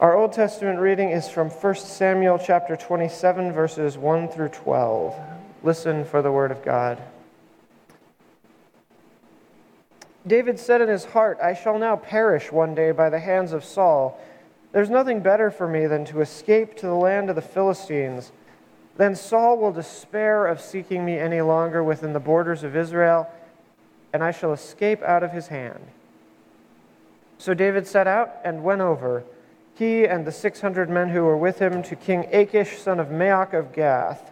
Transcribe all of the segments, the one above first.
Our Old Testament reading is from 1 Samuel chapter 27, verses 1 through 12. Listen for the word of God. David said in his heart, "I shall now perish one day by the hands of Saul. There's nothing better for me than to escape to the land of the Philistines. Then Saul will despair of seeking me any longer within the borders of Israel, and I shall escape out of his hand." So David set out and went over, he and the 600 men who were with him, to King Achish, son of Maoch of Gath.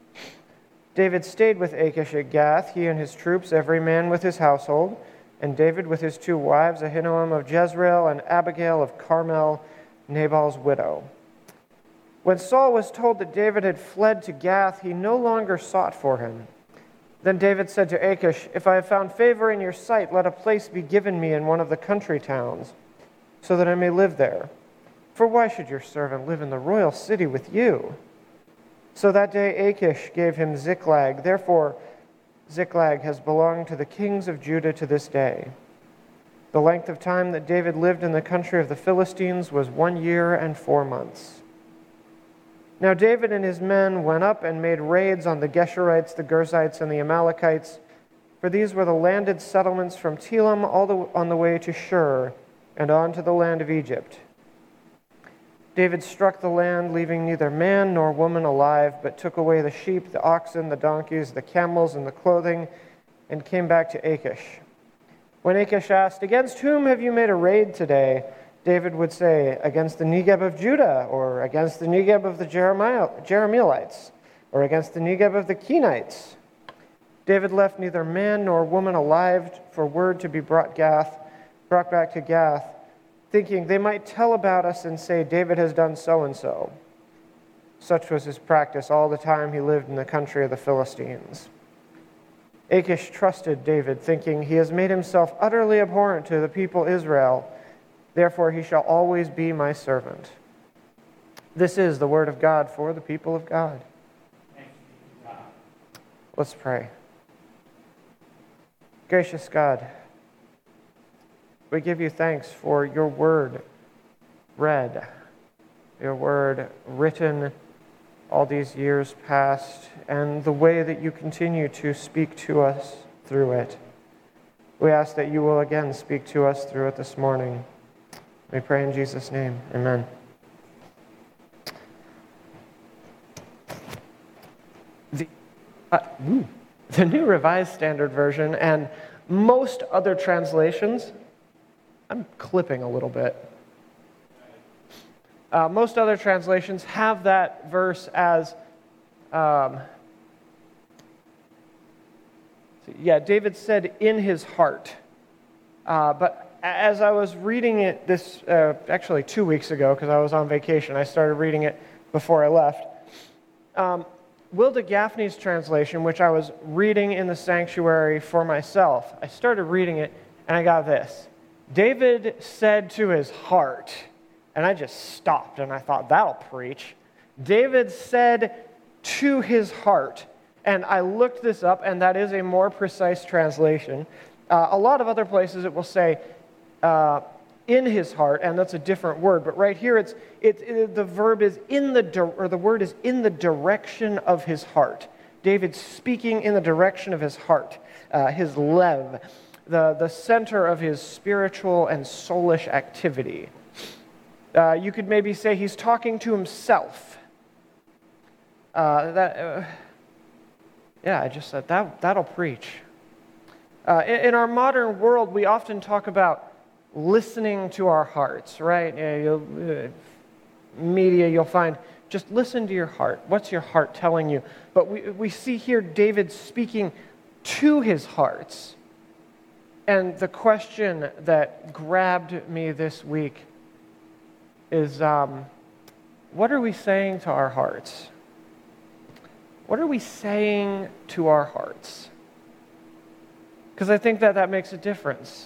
David stayed with Achish at Gath, he and his troops, every man with his household, and David with his 2 wives, Ahinoam of Jezreel and Abigail of Carmel, Nabal's widow. When Saul was told that David had fled to Gath, he no longer sought for him. Then David said to Achish, "If I have found favor in your sight, let a place be given me in one of the country towns, so that I may live there. For why should your servant live in the royal city with you?" So that day Achish gave him Ziklag. Therefore Ziklag has belonged to the kings of Judah to this day. The length of time that David lived in the country of the Philistines was 1 year and 4 months. Now David and his men went up and made raids on the Geshurites, the Girzites, and the Amalekites, for these were the landed settlements from Telam on the way to Shur and on to the land of Egypt. David struck the land, leaving neither man nor woman alive, but took away the sheep, the oxen, the donkeys, the camels, and the clothing, and came back to Achish. When Achish asked, "Against whom have you made a raid today?" David would say, "Against the Negeb of Judah, or against the Negeb of the Jerahmeelites, or against the Negeb of the Kenites." David left neither man nor woman alive for word to be brought back to Gath, thinking they might tell about us and say, "David has done so-and-so." Such was his practice all the time he lived in the country of the Philistines. Achish trusted David, thinking, "He has made himself utterly abhorrent to the people Israel. Therefore he shall always be my servant." This is the word of God for the people of God. Let's pray. Gracious God, we give you thanks for your word read, your word written all these years past, and the way that you continue to speak to us through it. We ask that you will again speak to us through it this morning. We pray in Jesus' name. Amen. The New Revised Standard Version and most other translations, I'm clipping a little bit. Most other translations have that verse as, David said in his heart. But as I was reading it actually 2 weeks ago, because I was on vacation, I started reading it before I left. Wilda Gaffney's translation, which I was reading in the sanctuary for myself, I started reading it and I got this. David said to his heart, and I just stopped and I thought, that'll preach. David said to his heart, and I looked this up, and that is a more precise translation. A lot of other places it will say in his heart, and that's a different word. But right here, the verb is the word is in the direction of his heart. David's speaking in the direction of his heart, his lev, the center of his spiritual and soulish activity. You could maybe say he's talking to himself. I just said that'll preach. In our modern world, we often talk about listening to our hearts, right? Media, you'll find, just listen to your heart. What's your heart telling you? But we see here David speaking to his hearts. And the question that grabbed me this week is, what are we saying to our hearts? What are we saying to our hearts? Because I think that makes a difference.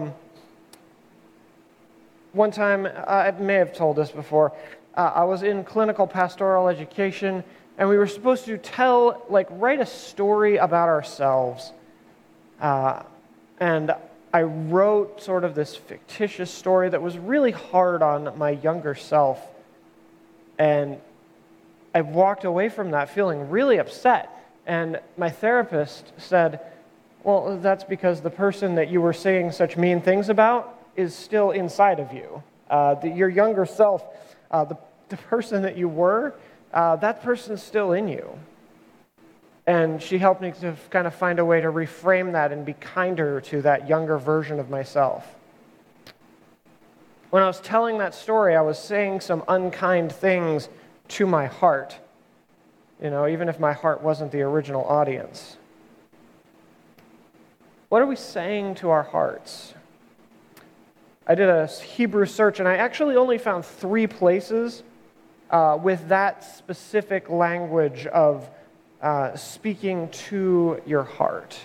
One time, I may have told this before, I was in clinical pastoral education, and we were supposed to write a story about ourselves. And I wrote sort of this fictitious story that was really hard on my younger self. And I walked away from that feeling really upset. And my therapist said, well, that's because the person that you were saying such mean things about is still inside of you. Your younger self, the person that you were, that person's still in you. And she helped me to kind of find a way to reframe that and be kinder to that younger version of myself. When I was telling that story, I was saying some unkind things to my heart, even if my heart wasn't the original audience. What are we saying to our hearts? I did a Hebrew search, and I actually only found 3 places with that specific language of speaking to your heart.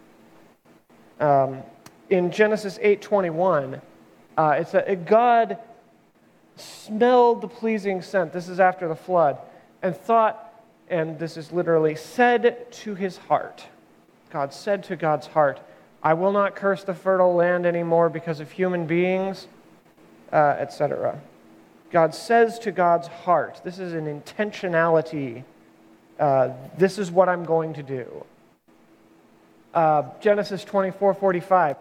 In Genesis 8:21, it said, God smelled the pleasing scent, this is after the flood, and thought, and this is literally, said to his heart. God said to God's heart, I will not curse the fertile land anymore because of human beings, etc. God says to God's heart, this is an intentionality. This is what I'm going to do. Genesis 24:45.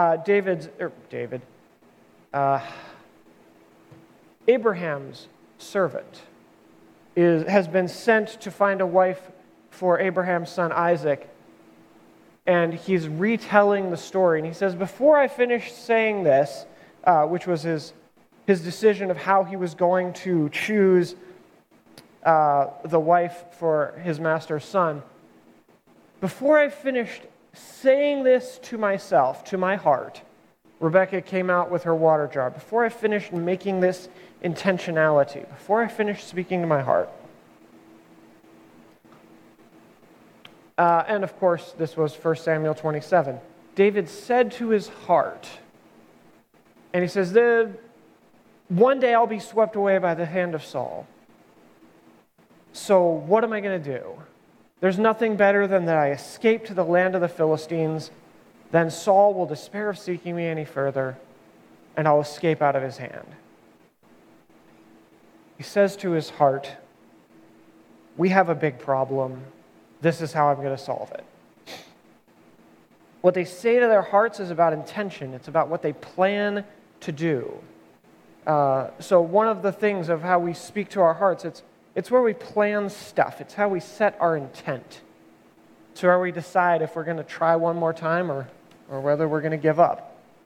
Abraham's servant has been sent to find a wife for Abraham's son Isaac, and he's retelling the story. And he says, before I finished saying this, which was his decision of how he was going to choose the wife for his master's son, before I finished saying this to myself, to my heart, Rebecca came out with her water jar. Before I finished making this intentionality, before I finished speaking to my heart. And of course, this was 1 Samuel 27. David said to his heart, and he says, one day I'll be swept away by the hand of Saul. So what am I going to do? There's nothing better than that I escape to the land of the Philistines. Then Saul will despair of seeking me any further, and I'll escape out of his hand. He says to his heart, we have a big problem. This is how I'm going to solve it. What they say to their hearts is about intention. It's about what they plan to do. So one of the things of how we speak to our hearts, it's where we plan stuff. It's how we set our intent. It's where we decide if we're going to try one more time or whether we're going to give up.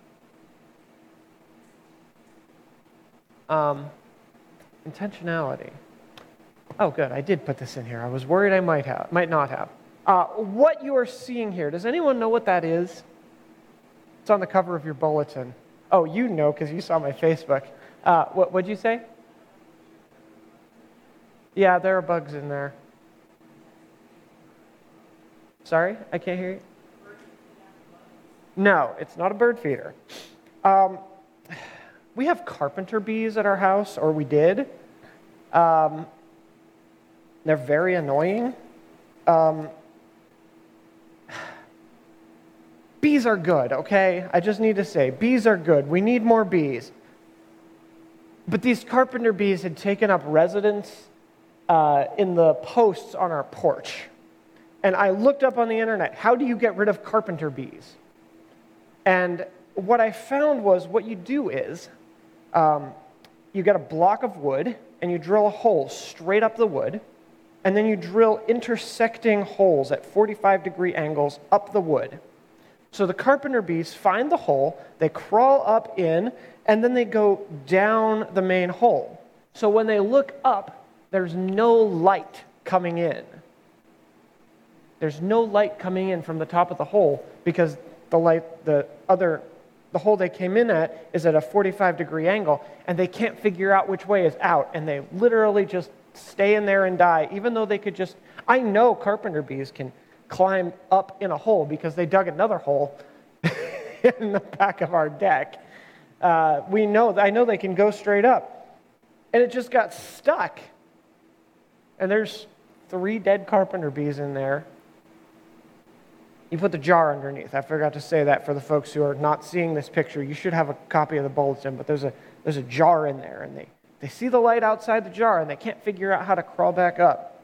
Intentionality. Oh, good. I did put this in here. I was worried I might not have. What you are seeing here, does anyone know what that is? It's on the cover of your bulletin. Oh, you know because you saw my Facebook. What'd you say? Yeah, there are bugs in there. Sorry, I can't hear you. No, it's not a bird feeder. We have carpenter bees at our house, or we did. They're very annoying. Bees are good, okay? I just need to say, bees are good. We need more bees. But these carpenter bees had taken up residence in the posts on our porch. And I looked up on the internet, how do you get rid of carpenter bees? And what I found was what you do is you get a block of wood and you drill a hole straight up the wood, and then you drill intersecting holes at 45-degree angles up the wood. So the carpenter bees find the hole, they crawl up in, and then they go down the main hole. So when they look up, there's no light coming in. There's no light coming in from the top of the hole because the hole they came in at is at a 45-degree angle, and they can't figure out which way is out, and they literally just stay in there and die, even though they could just... I know carpenter bees can climb up in a hole because they dug another hole in the back of our deck. I know they can go straight up. And it just got stuck. And there's 3 dead carpenter bees in there. You put the jar underneath. I forgot to say that for the folks who are not seeing this picture. You should have a copy of the bulletin, but there's a jar in there, and they see the light outside the jar, and they can't figure out how to crawl back up.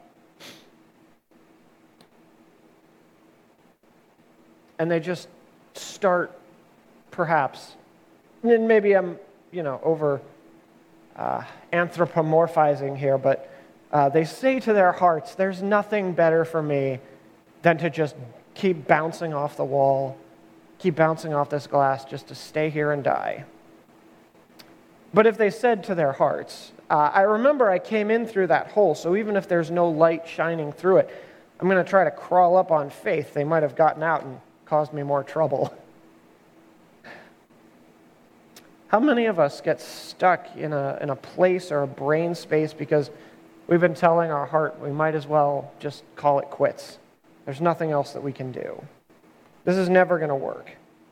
And they just start, perhaps, and maybe I'm, over anthropomorphizing here, but they say to their hearts, there's nothing better for me than to just keep bouncing off the wall, keep bouncing off this glass just to stay here and die. But if they said to their hearts, I remember I came in through that hole, so even if there's no light shining through it, I'm going to try to crawl up on faith. They might have gotten out and caused me more trouble. How many of us get stuck in a place or a brain space because we've been telling our heart we might as well just call it quits? There's nothing else that we can do. This is never going to work.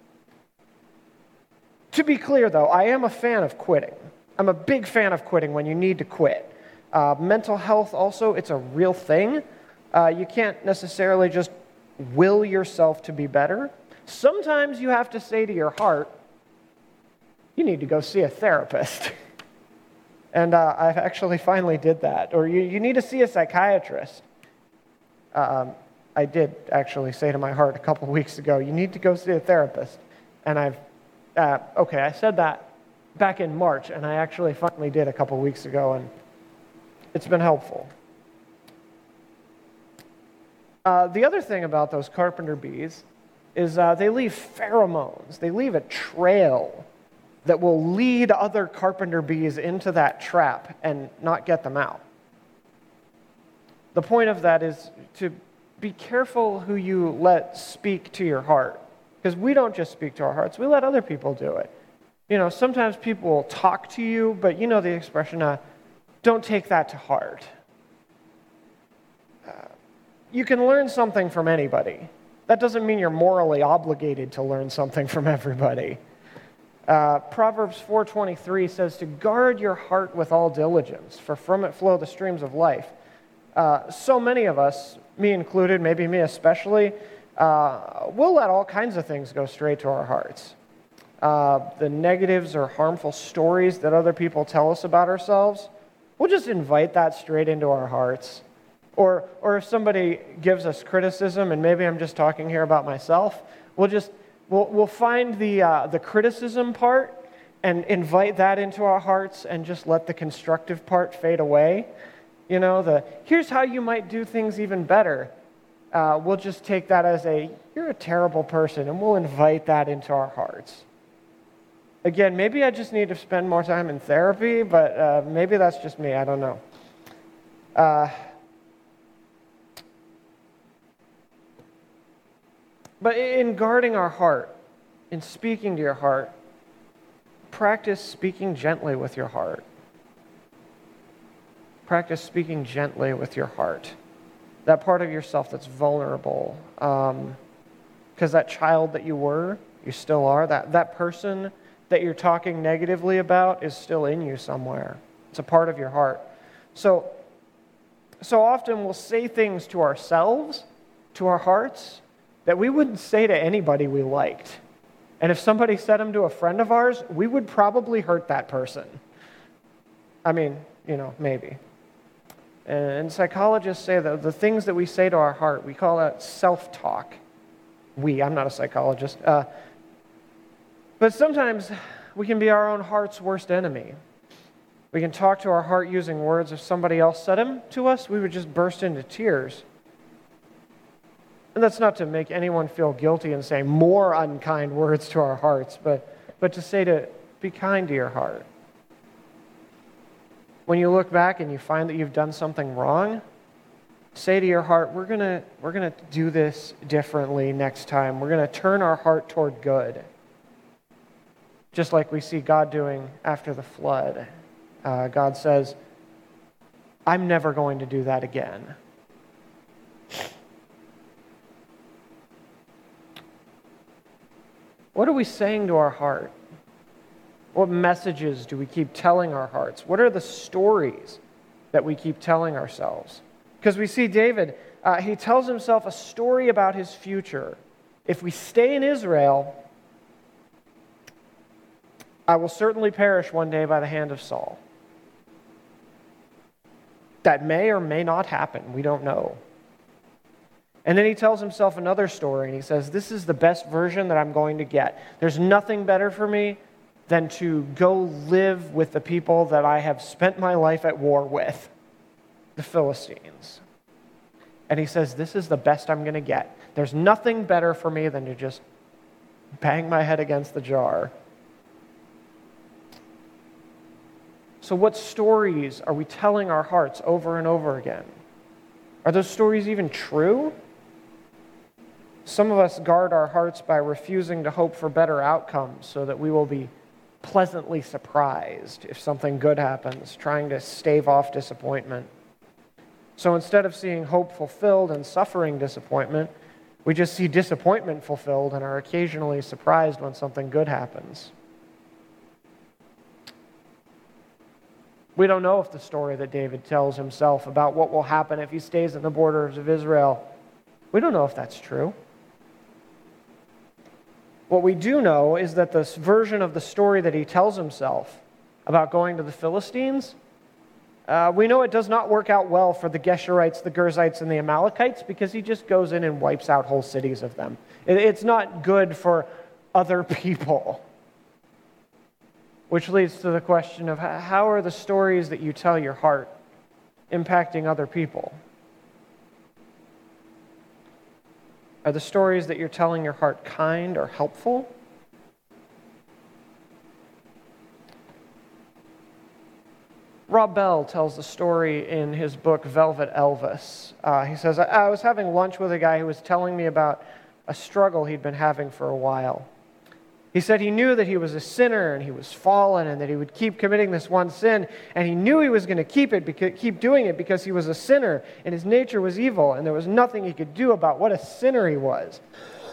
To be clear, though, I am a fan of quitting. I'm a big fan of quitting when you need to quit. Mental health also, it's a real thing. You can't necessarily just will yourself to be better. Sometimes you have to say to your heart, you need to go see a therapist. And I actually finally did that. Or you need to see a psychiatrist. I did actually say to my heart a couple weeks ago, you need to go see a therapist. And I said that back in March, and I actually finally did a couple weeks ago, and it's been helpful. The other thing about those carpenter bees is they leave pheromones. They leave a trail that will lead other carpenter bees into that trap and not get them out. The point of that is to be careful who you let speak to your heart, because we don't just speak to our hearts, we let other people do it. Sometimes people will talk to you, but you know the expression, don't take that to heart. You can learn something from anybody. That doesn't mean you're morally obligated to learn something from everybody. Proverbs 4:23 says to guard your heart with all diligence, for from it flow the streams of life. So many of us, me included, maybe me especially, we'll let all kinds of things go straight to our hearts. The negatives or harmful stories that other people tell us about ourselves, we'll just invite that straight into our hearts. Or if somebody gives us criticism, and maybe I'm just talking here about myself, we'll find the criticism part and invite that into our hearts and just let the constructive part fade away. Here's how you might do things even better. We'll just take that as you're a terrible person, and we'll invite that into our hearts. Again, maybe I just need to spend more time in therapy, but maybe that's just me. I don't know. But in guarding our heart, in speaking to your heart, practice speaking gently with your heart. Practice speaking gently with your heart. That part of yourself that's vulnerable. Because that child that you were, you still are. That person that you're talking negatively about is still in you somewhere. It's a part of your heart. So often we'll say things to ourselves, to our hearts, that we wouldn't say to anybody we liked. And if somebody said them to a friend of ours, we would probably hurt that person. I mean, maybe. And psychologists say that the things that we say to our heart, we call that self-talk. I'm not a psychologist. But sometimes we can be our own heart's worst enemy. We can talk to our heart using words. If somebody else said them to us, we would just burst into tears. And that's not to make anyone feel guilty and say more unkind words to our hearts, but to say to be kind to your heart. When you look back and you find that you've done something wrong, say to your heart, we're gonna do this differently next time. We're gonna turn our heart toward good. Just like we see God doing after the flood. God says, I'm never going to do that again. What are we saying to our heart? What messages do we keep telling our hearts? What are the stories that we keep telling ourselves? Because we see David, he tells himself a story about his future. If we stay in Israel, I will certainly perish one day by the hand of Saul. That may or may not happen. We don't know. And then he tells himself another story, and he says, this is the best version that I'm going to get. There's nothing better for me than to go live with the people that I have spent my life at war with, the Philistines. And he says, this is the best I'm going to get. There's nothing better for me than to just bang my head against the jar. So what stories are we telling our hearts over and over again? Are those stories even true? Some of us guard our hearts by refusing to hope for better outcomes so that we will be pleasantly surprised if something good happens, trying to stave off disappointment. So instead of seeing hope fulfilled and suffering disappointment, we just see disappointment fulfilled and are occasionally surprised when something good happens. We don't know if the story that David tells himself about what will happen if he stays in the borders of Israel, we don't know if that's true. What we do know is that this version of the story that he tells himself about going to the Philistines, we know it does not work out well for the Geshurites, the Girzites, and the Amalekites because he just goes in and wipes out whole cities of them. It's not good for other people. Which leads to the question of how are the stories that you tell your heart impacting other people? Are the stories that you're telling your heart kind or helpful? Rob Bell tells the story in his book, Velvet Elvis. He says, I was having lunch with a guy who was telling me about a struggle he'd been having for a while. He said he knew that he was a sinner and he was fallen and that he would keep committing this one sin, and he knew he was going to keep doing it because he was a sinner and his nature was evil and there was nothing he could do about what a sinner he was.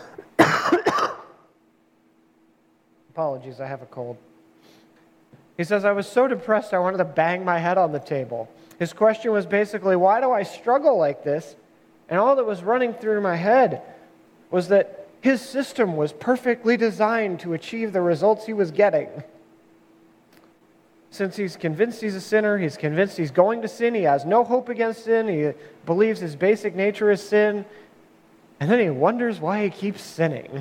Apologies, I have a cold. He says, I was so depressed I wanted to bang my head on the table. His question was basically, why do I struggle like this? And all that was running through my head was that his system was perfectly designed to achieve the results he was getting. Since he's convinced he's a sinner, he's convinced he's going to sin, he has no hope against sin, he believes his basic nature is sin, and then he wonders why he keeps sinning.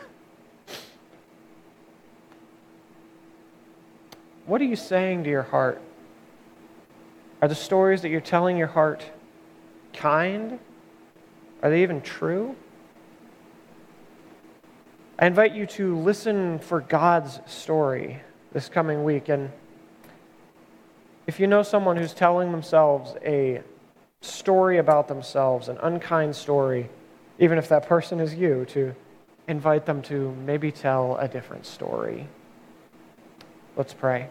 What are you saying to your heart? Are the stories that you're telling your heart kind? Are they even true? I invite you to listen for God's story this coming week. And if you know someone who's telling themselves a story about themselves, an unkind story, even if that person is you, to invite them to maybe tell a different story. Let's pray.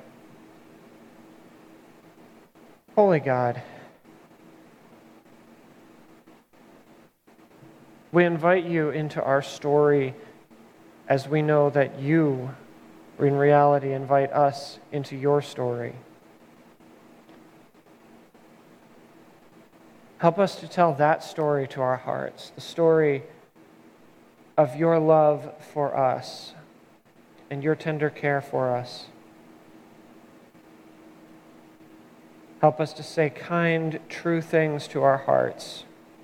Holy God, we invite you into our story as we know that you, in reality, invite us into your story. Help us to tell that story to our hearts, the story of your love for us and your tender care for us. Help us to say kind, true things to our hearts,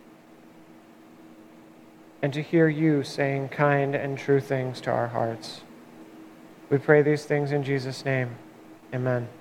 and to hear you saying kind and true things to our hearts. We pray these things in Jesus' name. Amen.